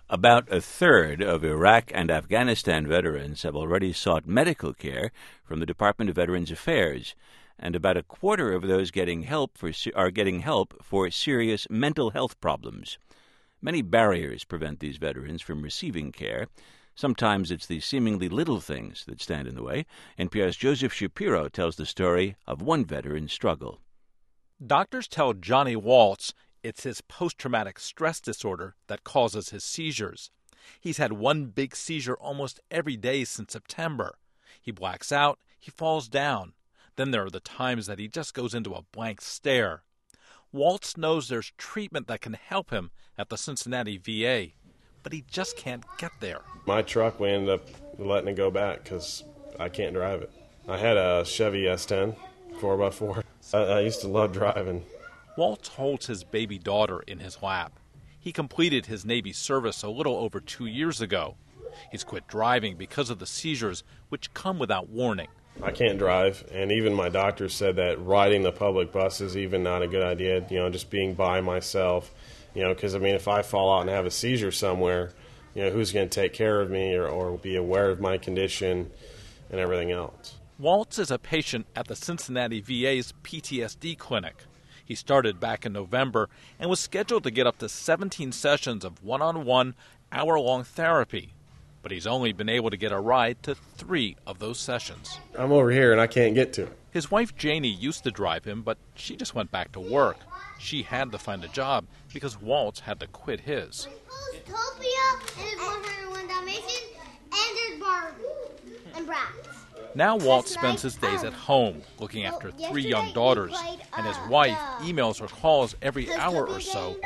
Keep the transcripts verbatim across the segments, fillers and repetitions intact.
About a third of Iraq and Afghanistan veterans have already sought medical care from the Department of Veterans Affairs, and about a quarter of those getting help for, are getting help for serious mental health problems. Many barriers prevent these veterans from receiving care. Sometimes it's the seemingly little things that stand in the way. N P R's Joseph Shapiro tells the story of one veteran's struggle. Doctors tell Johnny Waltz it's his post-traumatic stress disorder that causes his seizures. He's had one big seizure almost every day since September. He blacks out, he falls down. Then there are the times that he just goes into a blank stare. Waltz knows there's treatment that can help him at the Cincinnati V A, but he just can't get there. My truck, we ended up letting it go back because I can't drive it. I had a Chevy S ten, four by four. I, I used to love driving. Waltz holds his baby daughter in his lap. He completed his Navy service a little over two years ago. He's quit driving because of the seizures, which come without warning. I can't drive, and even my doctor said that riding the public bus is even not a good idea, you know, just being by myself, you know, because, I mean, if I fall out and have a seizure somewhere, you know, who's going to take care of me or, or be aware of my condition and everything else? Waltz is a patient at the Cincinnati V A's P T S D clinic. He started back in November and was scheduled to get up to seventeen sessions of one-on-one, hour-long therapy. But he's only been able to get a ride to three of those sessions. I'm over here and I can't get to it. His wife Janie used to drive him, but she just went back to work. She had to find a job because Waltz had to quit his. Zootopia and his one hundred one Dalmatians and his Barbie and Bratz. Now Waltz spends his days at home looking after three young daughters, and his wife emails or calls every hour or so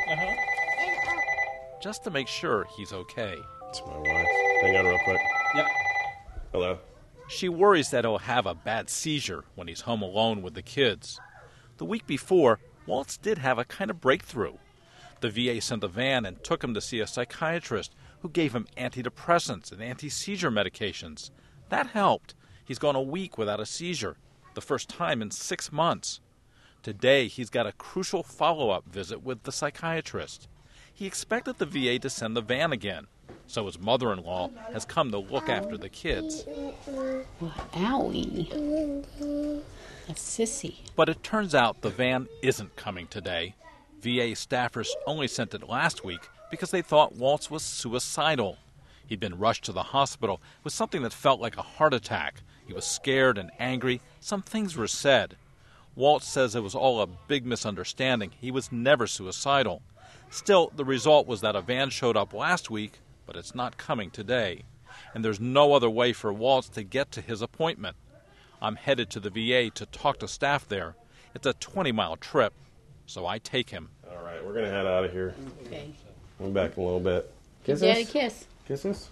just to make sure he's okay. It's my wife. Hang on real quick. Yep. Hello. She worries that he'll have a bad seizure when he's home alone with the kids. The week before, Waltz did have a kind of breakthrough. The V A sent a van and took him to see a psychiatrist who gave him antidepressants and anti-seizure medications. That helped. He's gone a week without a seizure, the first time in six months. Today, he's got a crucial follow-up visit with the psychiatrist. He expected the V A to send the van again, so his mother-in-law has come to look after the kids. Well, owie. That's sissy. But it turns out the van isn't coming today. V A staffers only sent it last week because they thought Waltz was suicidal. He'd been rushed to the hospital with something that felt like a heart attack. He was scared and angry. Some things were said. Waltz says it was all a big misunderstanding. He was never suicidal. Still, the result was that a van showed up last week, but it's not coming today. And there's no other way for Waltz to get to his appointment. I'm headed to the V A to talk to staff there. It's a twenty-mile trip, so I take him. All right, we're going to head out of here. Okay. We'll be back in a little bit. Kiss Daddy, us? kiss. Kiss us?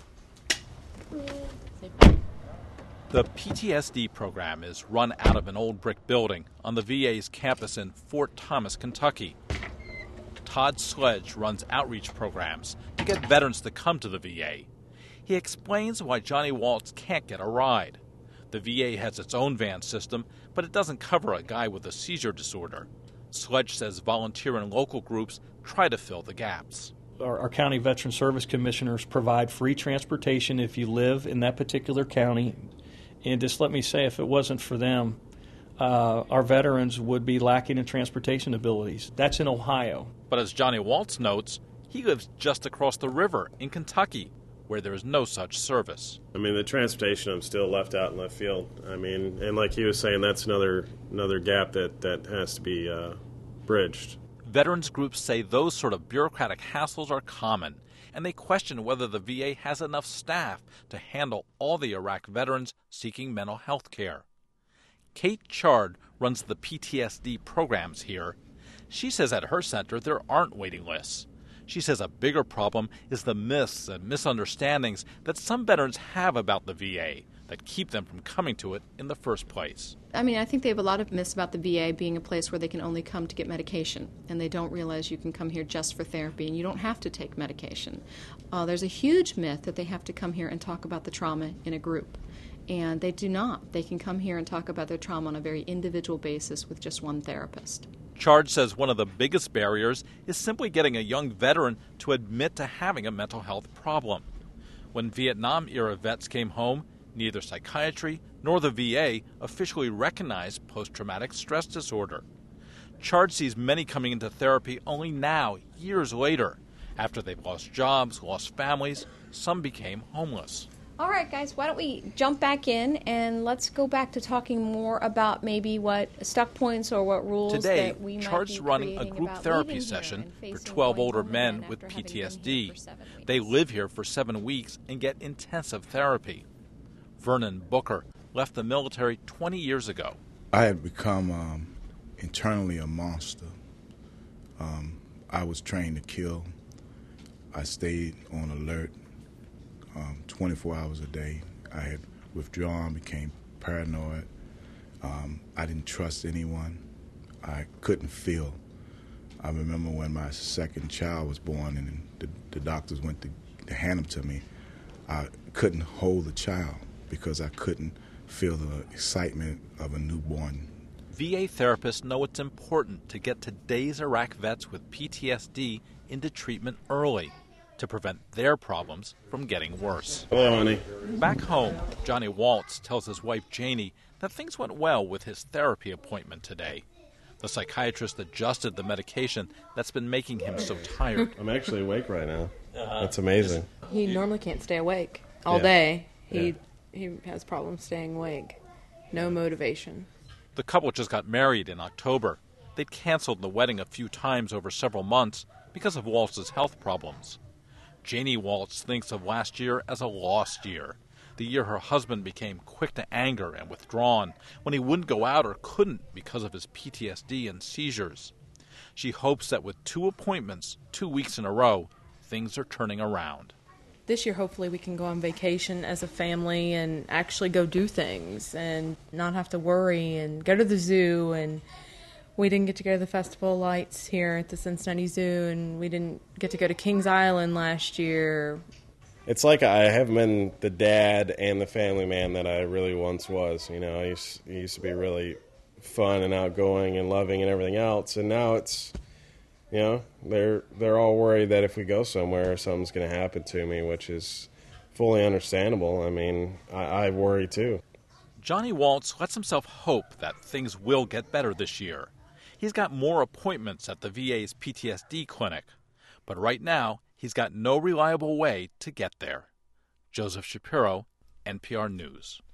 The P T S D program is run out of an old brick building on the V A's campus in Fort Thomas, Kentucky. Todd Sledge runs outreach programs to get veterans to come to the V A. He explains why Johnny Waltz can't get a ride. The V A has its own van system, but it doesn't cover a guy with a seizure disorder. Sledge says volunteer and local groups try to fill the gaps. Our, our county veteran service commissioners provide free transportation if you live in that particular county. And just let me say, if it wasn't for them, uh, our veterans would be lacking in transportation abilities. That's in Ohio. But as Johnny Waltz notes, he lives just across the river in Kentucky, where there is no such service. I mean, the transportation, I'm still left out in left field. I mean, and like he was saying, that's another another gap that, that has to be uh, bridged. Veterans groups say those sort of bureaucratic hassles are common, and they question whether the V A has enough staff to handle all the Iraq veterans seeking mental health care. Kate Chard runs the P T S D programs here. She says at her center there aren't waiting lists. She says a bigger problem is the myths and misunderstandings that some veterans have about the V A that keep them from coming to it in the first place. I mean, I think they have a lot of myths about the V A being a place where they can only come to get medication, and they don't realize you can come here just for therapy and you don't have to take medication. Uh, there's a huge myth that they have to come here and talk about the trauma in a group, and they do not. They can come here and talk about their trauma on a very individual basis with just one therapist. Charge says one of the biggest barriers is simply getting a young veteran to admit to having a mental health problem. When Vietnam-era vets came home, neither psychiatry nor the V A officially recognized post-traumatic stress disorder. Charge sees many coming into therapy only now, years later. After they've lost jobs, lost families, some became homeless. All right, guys, why don't we jump back in and let's go back to talking more about maybe what stuck points or what rules Today, that we might Charge's be running a creating group about therapy leaving here session and for facing twelve going older home men again with after having P T S been D. here for seven weeks. They live here for seven weeks and get intensive therapy. Vernon Booker left the military twenty years ago. I had become um, internally a monster. Um, I was trained to kill. I stayed on alert um, twenty-four hours a day. I had withdrawn, became paranoid. Um, I didn't trust anyone. I couldn't feel. I remember when my second child was born and the, the doctors went to, to hand him to me, I couldn't hold the child because I couldn't feel the excitement of a newborn. V A therapists know it's important to get today's Iraq vets with P T S D into treatment early to prevent their problems from getting worse. Hello, honey. Back home, Johnny Waltz tells his wife Janie that things went well with his therapy appointment today. The psychiatrist adjusted the medication that's been making him so tired. I'm actually awake right now. That's amazing. He normally can't stay awake all Yeah. day. He Yeah. he has problems staying awake. No motivation. The couple just got married in October. They'd canceled the wedding a few times over several months because of Waltz's health problems. Janie Waltz thinks of last year as a lost year, the year her husband became quick to anger and withdrawn, when he wouldn't go out or couldn't because of his P T S D and seizures. She hopes that with two appointments, two weeks in a row, things are turning around. This year, hopefully, we can go on vacation as a family and actually go do things and not have to worry and go to the zoo. And we didn't get to go to the Festival of Lights here at the Cincinnati Zoo, and we didn't get to go to Kings Island last year. It's like I haven't been the dad and the family man that I really once was. You know, I used, I used to be really fun and outgoing and loving and everything else, and now it's, you know, they're they're all worried that if we go somewhere, something's going to happen to me, which is fully understandable. I mean, I, I worry too. Johnny Waltz lets himself hope that things will get better this year. He's got more appointments at the V A's P T S D clinic, but right now he's got no reliable way to get there. Joseph Shapiro, N P R News.